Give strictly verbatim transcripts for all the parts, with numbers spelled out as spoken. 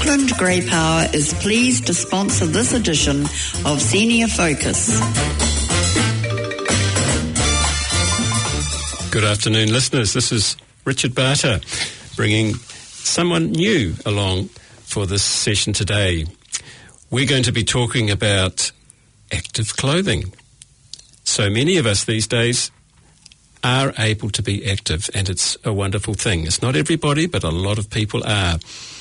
Auckland Grey Power is pleased to sponsor this edition of Senior Focus. Good afternoon, listeners. This is Richard Barter bringing someone new along for this session today. We're going to be talking about active clothing. So many of us these days are able to be active, and it's a wonderful thing. It's not everybody, but a lot of people are.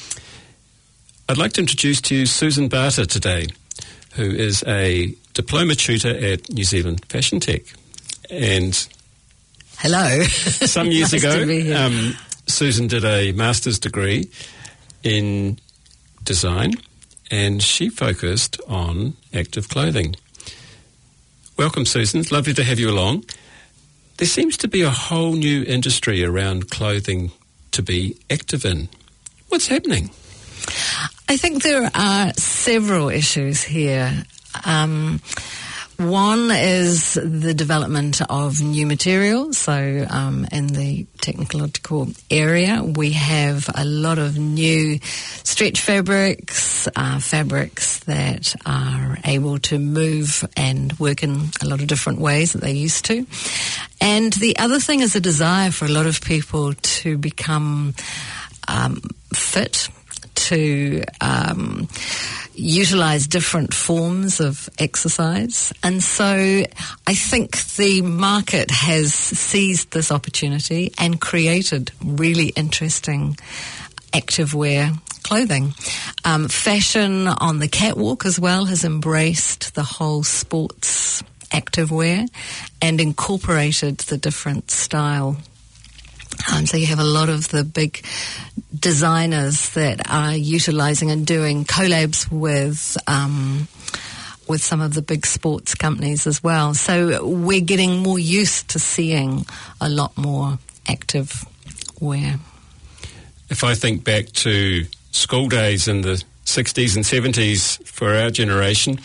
I'd like to introduce to you Susan Barter today, who is a diploma tutor at New Zealand Fashion Tech. And hello. Some years nice ago, um, Susan did a master's degree in design, and she focused on active clothing. Welcome, Susan. It's lovely to have you along. There seems to be a whole new industry around clothing to be active in. What's happening? I think there are several issues here. Um, one is the development of new materials. So um, in the technological area, we have a lot of new stretch fabrics, uh, fabrics that are able to move and work in a lot of different ways that they used to. And the other thing is a desire for a lot of people to become um, fit, to um, utilize different forms of exercise. And so I think the market has seized this opportunity and created really interesting activewear clothing. Um, fashion on the catwalk as well has embraced the whole sports activewear and incorporated the different style. Um, so you have a lot of the big designers that are utilising and doing collabs with um, with some of the big sports companies as well. So we're getting more used to seeing a lot more active wear. If I think back to school days in the sixties and seventies for our generation,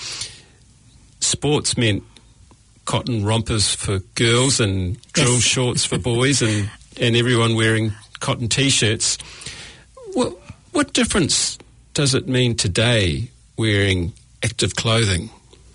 sports meant cotton rompers for girls and drill yes. shorts for boys, and and everyone wearing cotton T-shirts. What, what difference does it mean today wearing active clothing?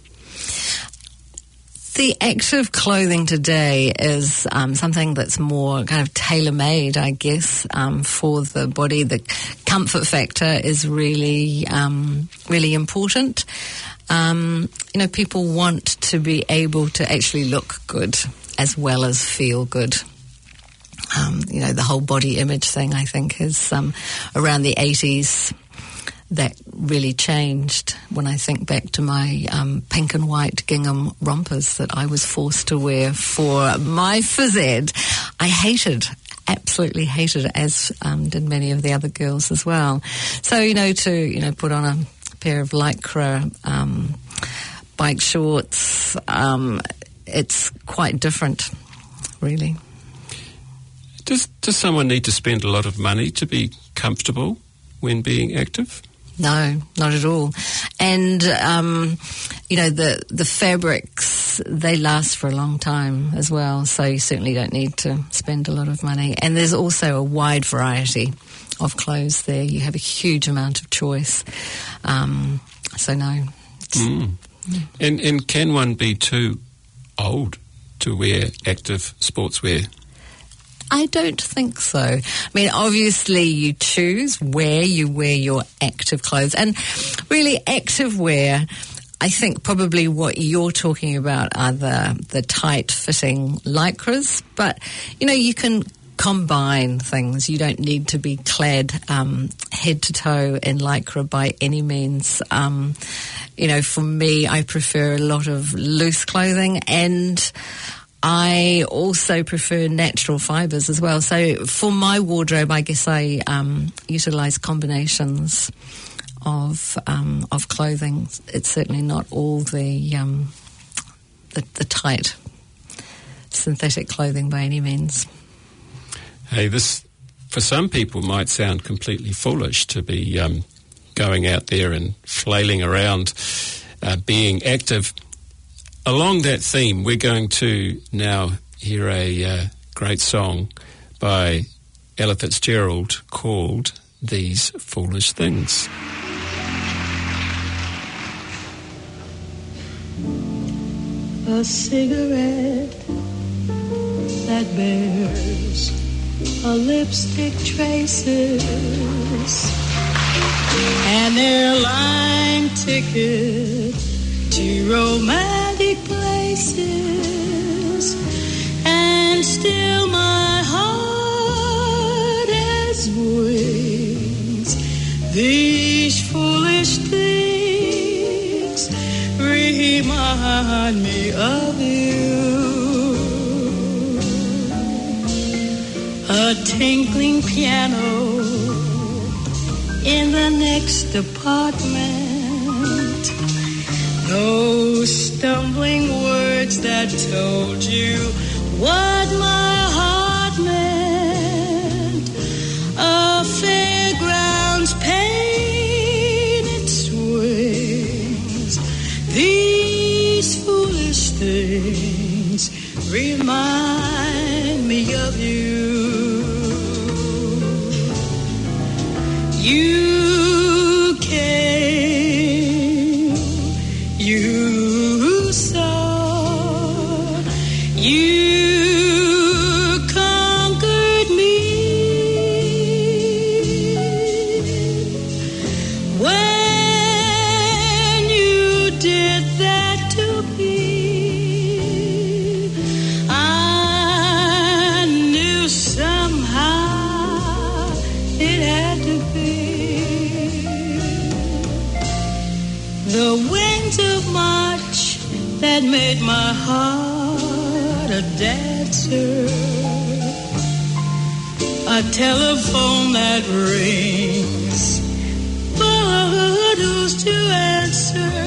The active clothing today is um, something that's more kind of tailor-made, I guess, um, for the body. The comfort factor is really, um, really important. Um, you know, people want to be able to actually look good as well as feel good. Um, you know, the whole body image thing, I think, is um, around the eighties that really changed when I think back to my um, pink and white gingham rompers that I was forced to wear for my phys ed. I hated, absolutely hated it, as um, did many of the other girls as well. So, you know, to, you know, put on a pair of lycra um, bike shorts, um, it's quite different, really. Does does someone need to spend a lot of money to be comfortable when being active? No, not at all. And, um, you know, the, the fabrics, they last for a long time as well, so you certainly don't need to spend a lot of money. And there's also a wide variety of clothes there. You have a huge amount of choice. Um, so, no. Mm. Yeah. And, and can one be too old to wear active sportswear? I don't think so. I mean, obviously you choose where you wear your active clothes. And really active wear, I think probably what you're talking about are the, the tight-fitting lycras. But, you know, you can combine things. You don't need to be clad um, head to toe in lycra by any means. Um, you know, for me, I prefer a lot of loose clothing, and I also prefer natural fibres as well. So for my wardrobe, I guess I um, utilise combinations of um, of clothing. It's certainly not all the, um, the the tight synthetic clothing by any means. Hey, this for some people might sound completely foolish to be um, going out there and flailing around, uh, being active. Along that theme, we're going to now hear a uh, great song by Ella Fitzgerald called these foolish things. A cigarette that bears a lipstick traces, an airline ticket to romantic places, and still my heart has wings. These foolish things remind me of you. A tinkling piano in the next apartment, those stumbling words that told you what my heart meant, a fairground's painted swings. These foolish things remind me of you. You came, you saw, you conquered me. When you did that to me, I knew somehow it had to be. The winds of March that made my heart a dancer, a telephone that rings, but who's to answer?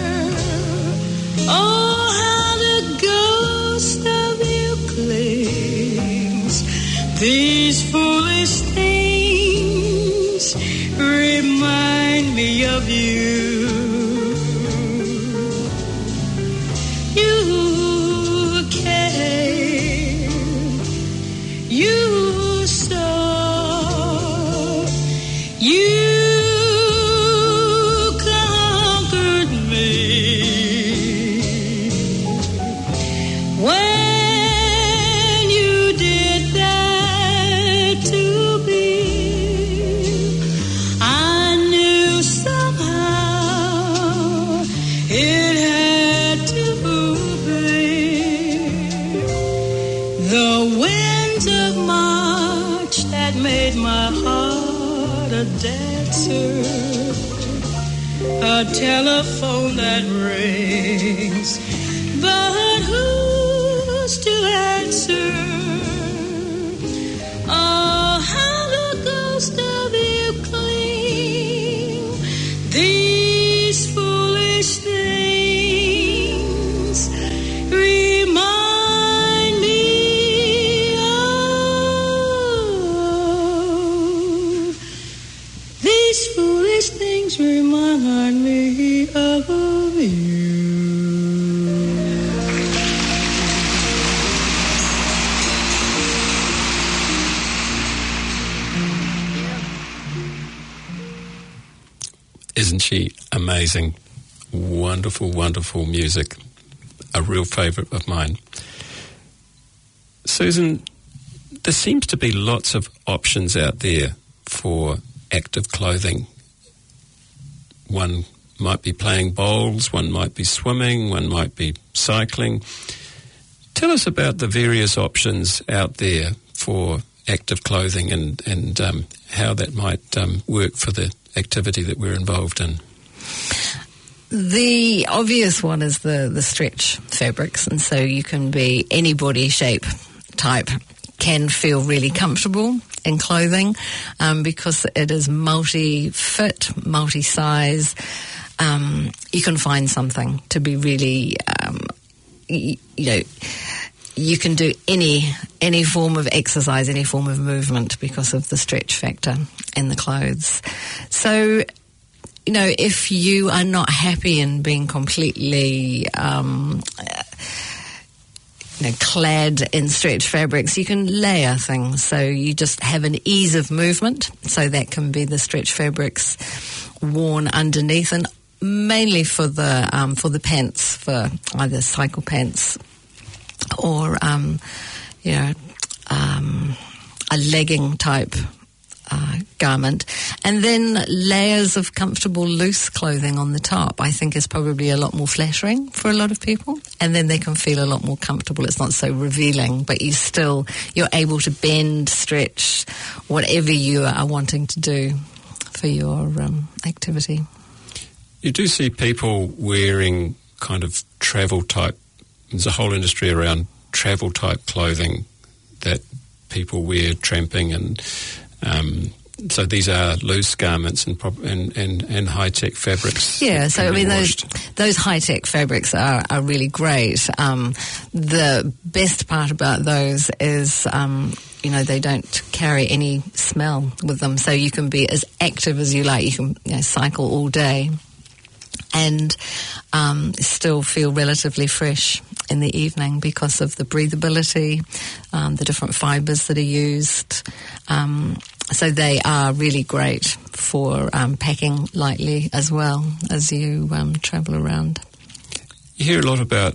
Oh, how the ghost of you clings. These foolish things remind me of you. You came, you saw, you conquered me. When you did that to me, I knew somehow it had to be. The winds of March that made my heart a dancer, a telephone that rings, but who's to answer? Oh, how the ghost of you cling. These foolish things remind me of. These foolish things remind me of you. Isn't she amazing? Wonderful, wonderful music. A real favourite of mine. Susan, there seems to be lots of options out there for active clothing. One might be playing bowls, one might be swimming, one might be cycling. Tell us about the various options out there for active clothing and, and um, how that might um, work for the activity that we're involved in. The obvious one is the, the stretch fabrics, and so you can be any body shape type, can feel really comfortable in clothing um, because it is multi-fit, multi-size. Um, you can find something to be really, um, you, you know, you can do any any form of exercise, any form of movement because of the stretch factor in the clothes. So, you know, if you are not happy in being completely um, you know, clad in stretch fabrics, you can layer things. So you just have an ease of movement. So that can be the stretch fabrics worn underneath, and mainly for the um, for the pants, for either cycle pants or um, you know um, a legging type uh, garment, and then layers of comfortable loose clothing on the top, I think is probably a lot more flattering for a lot of people, and then they can feel a lot more comfortable. It's not so revealing, but you still you're able to bend, stretch, whatever you are wanting to do for your um, activity. You do see people wearing kind of travel type, there's a whole industry around travel type clothing that people wear tramping, and um, so these are loose garments and prop- and, and, and high-tech fabrics. Yeah, so I mean those washed. those high-tech fabrics are, are really great. Um, the best part about those is um, you know, they don't carry any smell with them, so you can be as active as you like. You can, you know, cycle all day and um, still feel relatively fresh in the evening because of the breathability, um, the different fibres that are used. Um, so they are really great for um, packing lightly as well as you um, travel around. You hear a lot about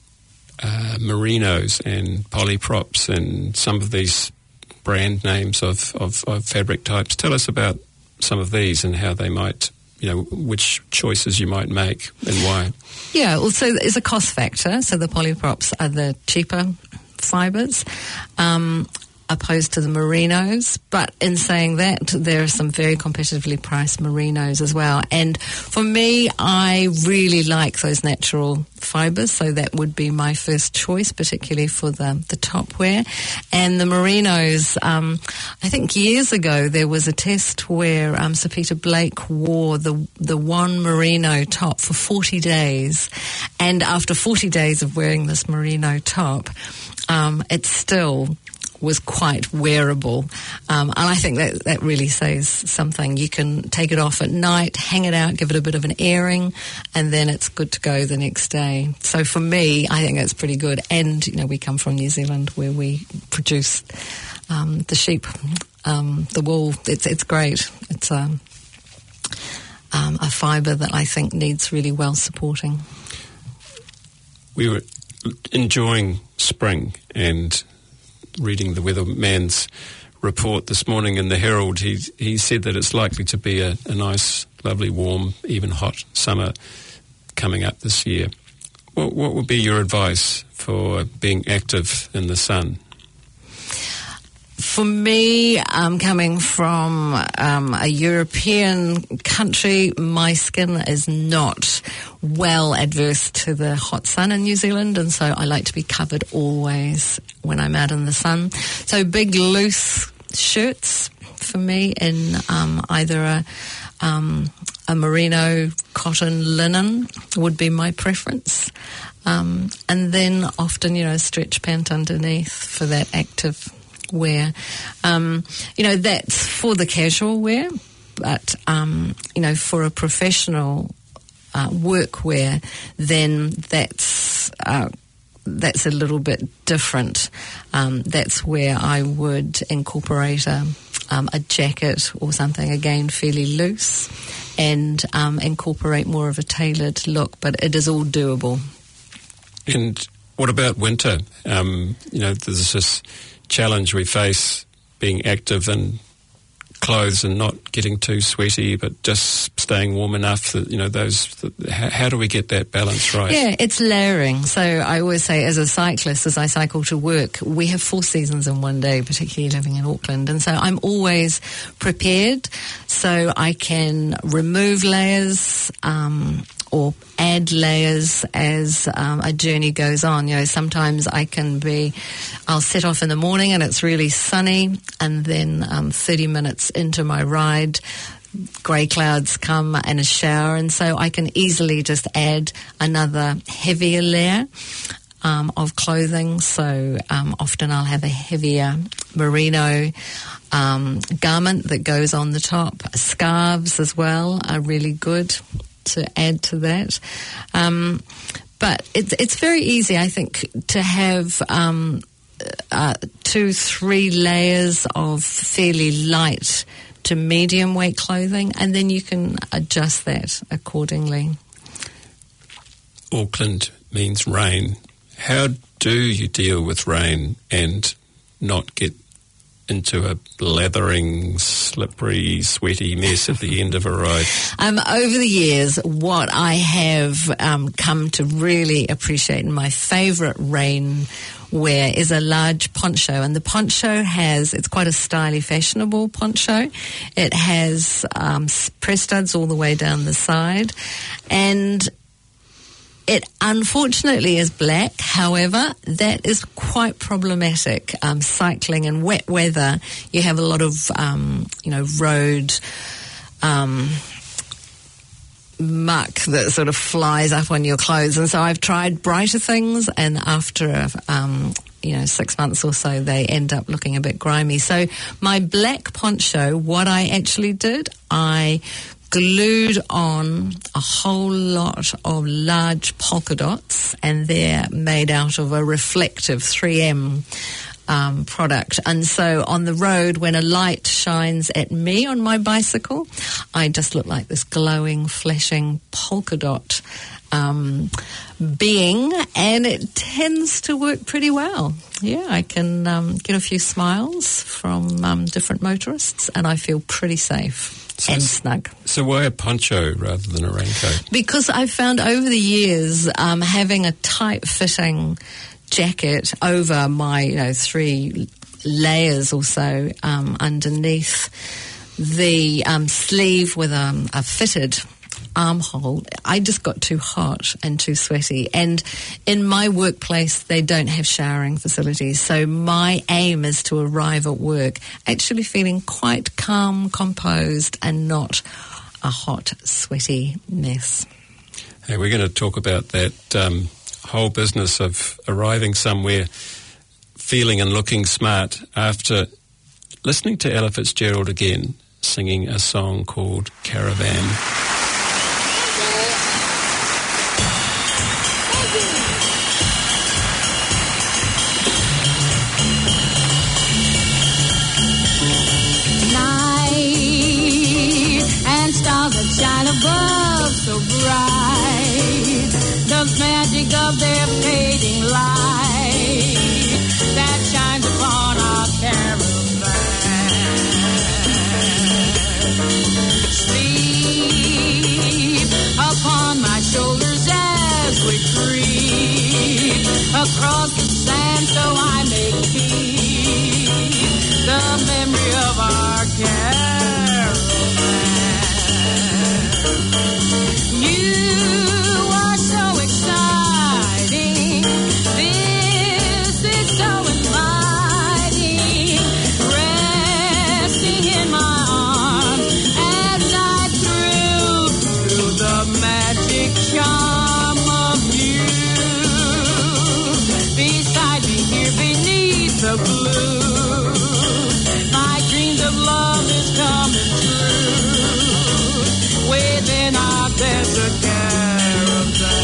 uh, merinos and polyprops and some of these brand names of, of, of fabric types. Tell us about some of these and how they might, you know, which choices you might make and why. Yeah, also there's a cost factor. So the polyprops are the cheaper fibres, um, opposed to the merinos. But in saying that, there are some very competitively priced merinos as well. And for me, I really like those natural fibres, so that would be my first choice, particularly for the, the top wear. And the merinos, um, I think years ago there was a test where um, Sir Peter Blake wore the the one merino top for forty days, and after forty days of wearing this merino top, um, it still was quite wearable, um, and I think that that really says something. You can take it off at night, hang it out, give it a bit of an airing, and then it's good to go the next day. So for me, I think that's pretty good. And you know, we come from New Zealand where we produce um, the sheep, um, the wool. It's it's great. It's a um, a fibre that I think needs really well supporting. We were enjoying spring and reading the weatherman's report this morning in the Herald. He he said that it's likely to be a, a nice, lovely, warm, even hot summer coming up this year. What, what would be your advice for being active in the sun? For me, um, coming from um, a European country, my skin is not well adverse to the hot sun in New Zealand, and so I like to be covered always when I'm out in the sun. So big, loose shirts for me in um, either a, um, a merino, cotton, linen would be my preference. Um, and then often, you know, stretch pant underneath for that active wear. Um, you know, that's for the casual wear, but, um, you know, for a professional uh, work wear, then that's, uh, that's a little bit different. Um, that's where I would incorporate a, um, a jacket or something, again, fairly loose, and um, incorporate more of a tailored look, but it is all doable. And what about winter? Um, you know, there's this challenge we face being active in clothes and not getting too sweaty, but just staying warm enough that, you know, those, that, how, how do we get that balance right? Yeah, it's layering. So I always say, as a cyclist, as I cycle to work, we have four seasons in one day, particularly living in Auckland. And so I'm always prepared, so I can remove layers, um, or add layers as um, a journey goes on. You know, sometimes I can be, I'll set off in the morning and it's really sunny, and then um, thirty minutes into my ride, grey clouds come and a shower, and so I can easily just add another heavier layer um, of clothing. So um, often I'll have a heavier merino um, garment that goes on the top. Scarves as well are really good to add to that. Um, but it's it's very easy, I think, to have um, uh, two, three layers of fairly light to medium weight clothing, and then you can adjust that accordingly. Auckland means rain. How do you deal with rain and not get into a blathering, slippery, sweaty mess at the end of a ride? Um, over the years, what I have um, come to really appreciate, and my favourite rain wear is a large poncho. And the poncho has, it's quite a stylish, fashionable poncho. It has um, press studs all the way down the side. And it unfortunately is black. However, that is quite problematic. Um, cycling in wet weather, you have a lot of, um, you know, road um, muck that sort of flies up on your clothes. And so I've tried brighter things, and after, um, you know, six months or so, they end up looking a bit grimy. So my black poncho, what I actually did, I glued on a whole lot of large polka dots, and they're made out of a reflective three M um, product. And so on the road, when a light shines at me on my bicycle, I just look like this glowing, flashing polka dot um, being, and it tends to work pretty well. Yeah, I can um, get a few smiles from um, different motorists, and I feel pretty safe. So, and snug. So why a poncho rather than a raincoat? Because I've found over the years, um, having a tight-fitting jacket over my, you know, three layers or so um, underneath the um, sleeve with um, a fitted armhole, I just got too hot and too sweaty. And in my workplace, they don't have showering facilities. So my aim is to arrive at work actually feeling quite calm, composed, and not a hot, sweaty mess. Hey, we're going to talk about that um, whole business of arriving somewhere feeling and looking smart after listening to Ella Fitzgerald again singing a song called Caravan. Shine above so bright, the magic of their fading light that shines upon our caravan. Sleep upon my shoulders as we creep across the sand, so I may keep the memory of our caravan. The blue, my dreams of love is coming true within our desert caravan.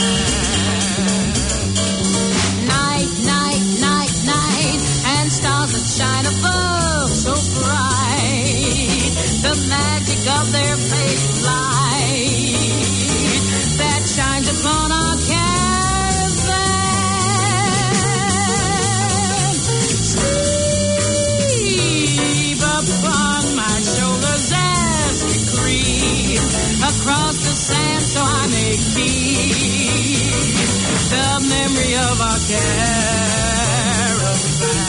Night, night, night, night, and stars that shine above so bright, the magic of their fading light that shines upon our caravan. Across the sand, so I may keep the memory of our caravan.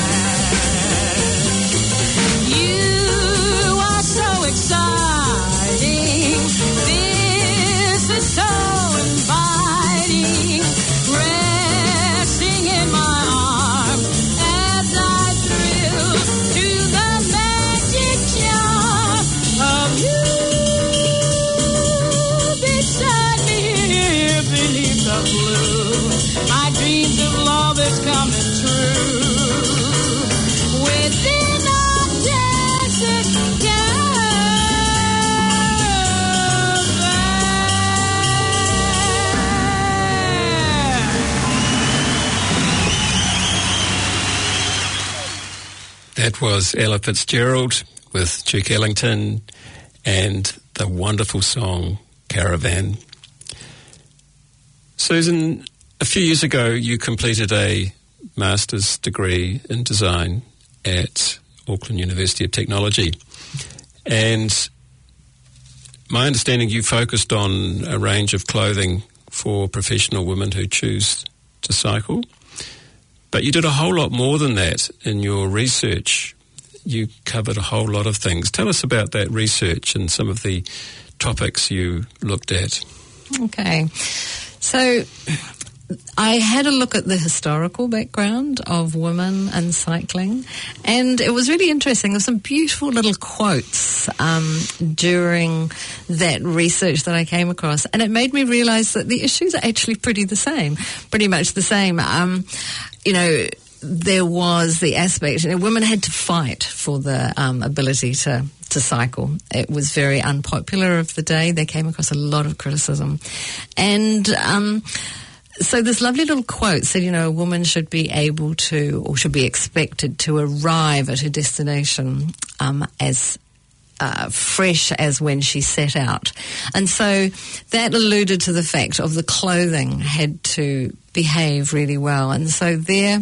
You are so exciting. This is so inviting. Resting in my arms as I thrill to the magic charm of you. Blue. My dreams of love is coming That was Ella Fitzgerald with Duke Ellington and the wonderful song Caravan. Susan, a few years ago you completed a master's degree in design at Auckland University of Technology, and my understanding you focused on a range of clothing for professional women who choose to cycle. But you did a whole lot more than that in your research. You covered a whole lot of things. Tell us about that research and some of the topics you looked at. Okay. So I had a look at the historical background of women and cycling, and it was really interesting. There were some beautiful little quotes um, during that research that I came across, and it made me realise that the issues are actually pretty the same, pretty much the same. Um, you know, there was the aspect, you know, women had to fight for the um, ability to, to cycle. It was very unpopular of the day. They came across a lot of criticism. And um, so this lovely little quote said, you know, a woman should be able to, or should be expected to arrive at her destination um, as Uh, fresh as when she set out. And so that alluded to the fact of the clothing had to behave really well. And so there,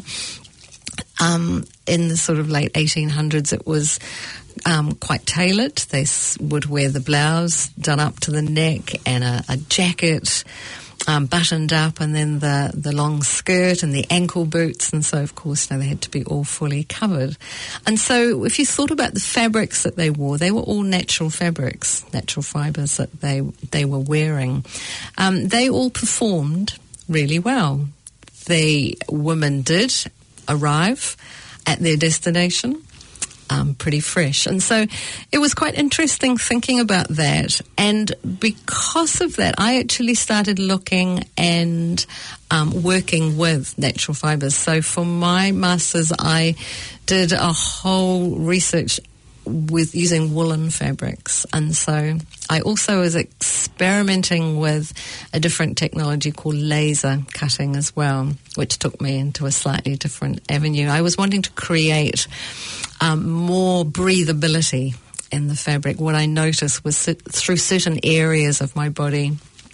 um, in the sort of late eighteen hundreds, it was um, quite tailored. They s- would wear the blouse done up to the neck and a, a jacket Um, buttoned up, and then the, the long skirt and the ankle boots, and so of course now they had to be all fully covered. And so if you thought about the fabrics that they wore, they were all natural fabrics, natural fibres that they they were wearing. Um, they all performed really well. The women did arrive at their destination Um, pretty fresh. And so it was quite interesting thinking about that. And because of that, I actually started looking and um, working with natural fibres. So for my master's, I did a whole research with using woolen fabrics. And so I also was experimenting with a different technology called laser cutting as well, which took me into a slightly different avenue. I was wanting to create um, more breathability in the fabric. What I noticed was that through certain areas of my body,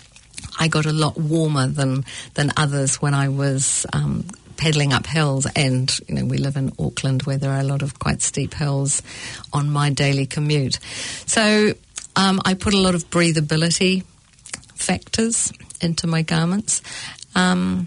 I got a lot warmer than, than others when I was um, pedaling up hills, and you know we live in Auckland where there are a lot of quite steep hills on my daily commute. So um, I put a lot of breathability factors into my garments. Um,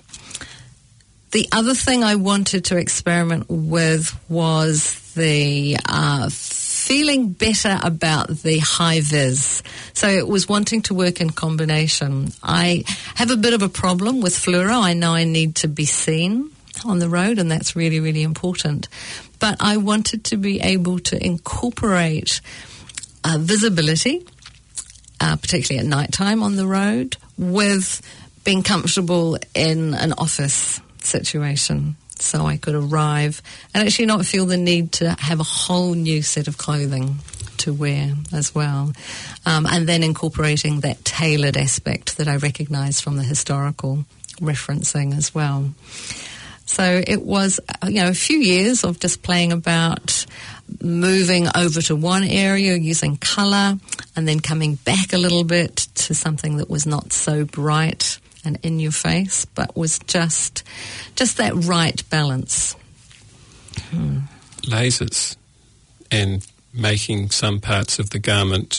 the other thing I wanted to experiment with was the uh, feeling better about the high vis. So it was wanting to work in combination. I have a bit of a problem with fluoro. I know I need to be seen on the road, and that's really, really important. But I wanted to be able to incorporate uh, visibility, uh, particularly at night time on the road, with being comfortable in an office situation. So I could arrive and actually not feel the need to have a whole new set of clothing to wear as well. Um, and then incorporating that tailored aspect that I recognise from the historical referencing as well. So it was, you know, a few years of just playing about, moving over to one area using colour, and then coming back a little bit to something that was not so bright and in your face, but was just just that right balance. Hmm. Lasers and making some parts of the garment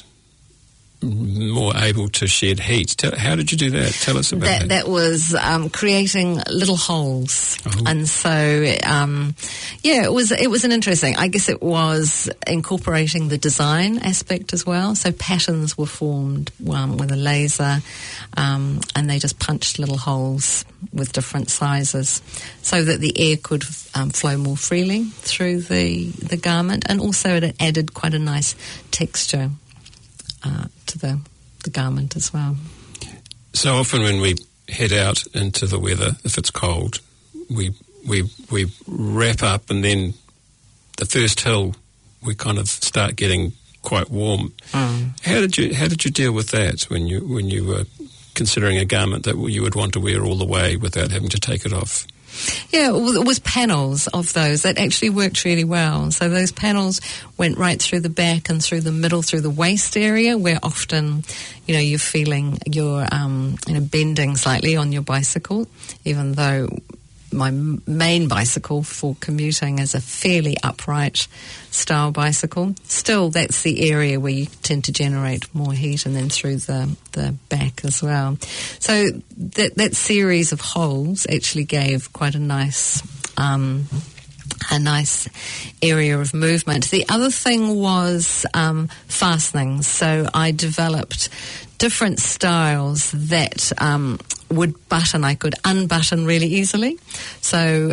more able to shed heat. Tell, how did you do that? Tell us about that. That, that was um, creating little holes. Oh. And so, um, yeah, it was it was an interesting, I guess it was incorporating the design aspect as well. So patterns were formed um, with a laser, um, and they just punched little holes with different sizes so that the air could um, flow more freely through the, the garment, and also it added quite a nice texture Uh, to the, the garment as well. So often when we head out into the weather, if it's cold, we we we wrap up, and then the first hill we kind of start getting quite warm. Mm. How did you how did you deal with that when you when you were considering a garment that you would want to wear all the way without having to take it off? Yeah, it was panels of those that actually worked really well. So those panels went right through the back and through the middle, through the waist area, where often, you know, you're feeling you're, um, you know, bending slightly on your bicycle, even though my main bicycle for commuting is a fairly upright style bicycle. Still, that's the area where you tend to generate more heat, and then through the, the back as well. So that that series of holes actually gave quite a nice um, a nice area of movement. The other thing was um, fastenings. So I developed different styles that um, would button. I could unbutton really easily. So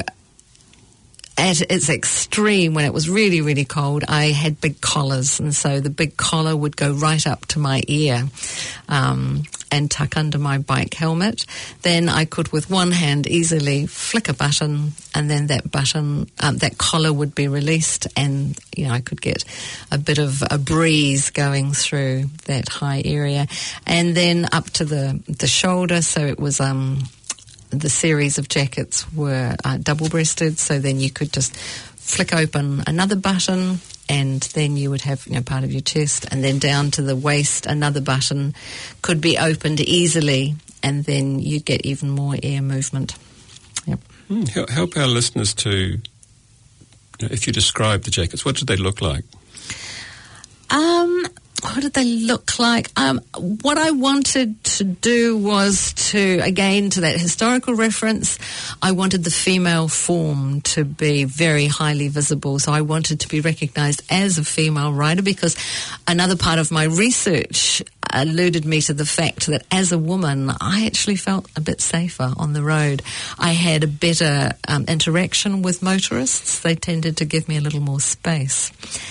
at its extreme, when it was really, really cold, I had big collars, and so the big collar would go right up to my ear um, and tuck under my bike helmet. Then I could, with one hand, easily flick a button, and then that button, um, that collar would be released, and you know I could get a bit of a breeze going through that high area, and then up to the the shoulder. So it was um. The series of jackets were uh, double-breasted, so then you could just flick open another button, and then you would have, you know, part of your chest, and then down to the waist, another button could be opened easily, and then you'd get even more air movement. Yep. Mm, help our listeners to, you know, if you describe the jackets, what did they look like? Um... What did they look like? Um, what I wanted to do was to, again, to that historical reference, I wanted the female form to be very highly visible. So I wanted to be recognised as a female rider, because another part of my research alluded me to the fact that as a woman, I actually felt a bit safer on the road. I had a better um, interaction with motorists. They tended to give me a little more space.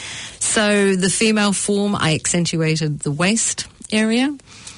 So the female form, I accentuated the waist area.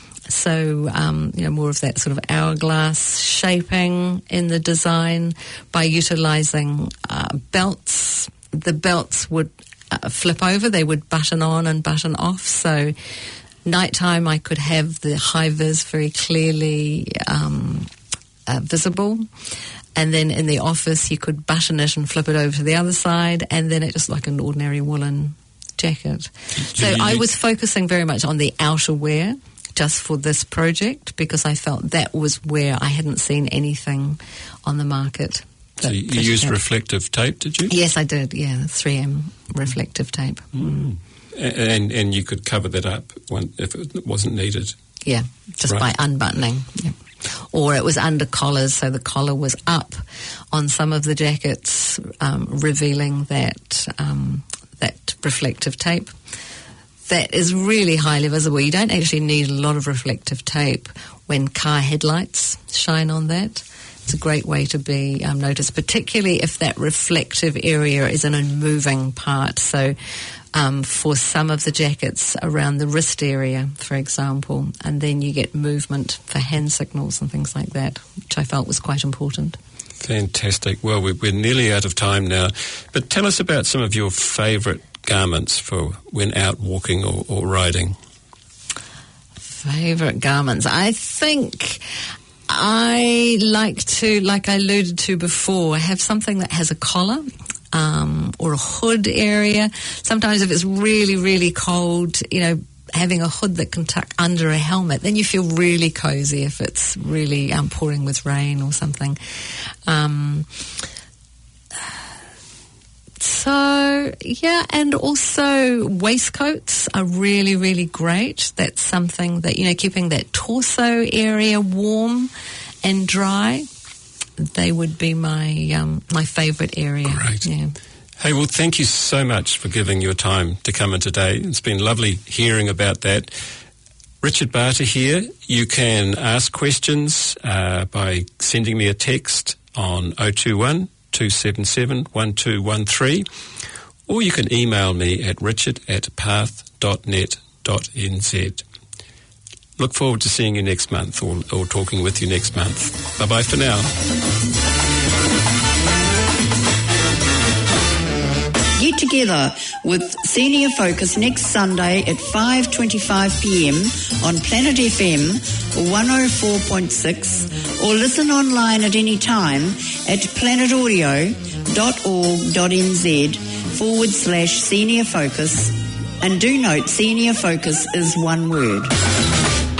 So, um, you know, more of that sort of hourglass shaping in the design by utilising uh, belts. The belts would uh, flip over. They would button on and button off. So nighttime I could have the high-vis very clearly um, uh, visible. And then in the office you could button it and flip it over to the other side, and then it just like an ordinary woolen jacket. So I was focusing very much on the outerwear just for this project, because I felt that was where I hadn't seen anything on the market. So you used reflective tape, did you? Yes, I did, yeah, three M reflective tape. Mm. And and you could cover that up when, if it wasn't needed? Yeah, just right. by unbuttoning. Yeah. Or it was under collars, so the collar was up on some of the jackets, um, revealing that um, that reflective tape. That is really highly visible. You don't actually need a lot of reflective tape when car headlights shine on that. It's a great way to be um, noticed, particularly if that reflective area is in a moving part. So um, for some of the jackets around the wrist area, for example, and then you get movement for hand signals and things like that, which I felt was quite important. Fantastic. Well, we're nearly out of time now, but tell us about some of your favourite garments for when out walking or, or riding. Favourite garments? I think I like to, like I alluded to before, have something that has a collar um, or a hood area. Sometimes if it's really, really cold, you know, having a hood that can tuck under a helmet, then you feel really cozy if it's really um, pouring with rain or something. Um, so, yeah, and also waistcoats are really, really great. That's something that, you know, keeping that torso area warm and dry, they would be my um, my favourite area. Great. Yeah. Hey, well, thank you so much for giving your time to come in today. It's been lovely hearing about that. Richard Barter here. You can ask questions uh, by sending me a text on oh two one, two seven seven, one two one three, or you can email me at richard at path dot net dot n z. Look forward to seeing you next month or, or talking with you next month. Bye-bye for now. You get together with Senior Focus next Sunday at five twenty-five p m on Planet F M one oh four point six, or listen online at any time at planetaudio.org.nz forward slash Senior Focus. And do note, Senior Focus is one word.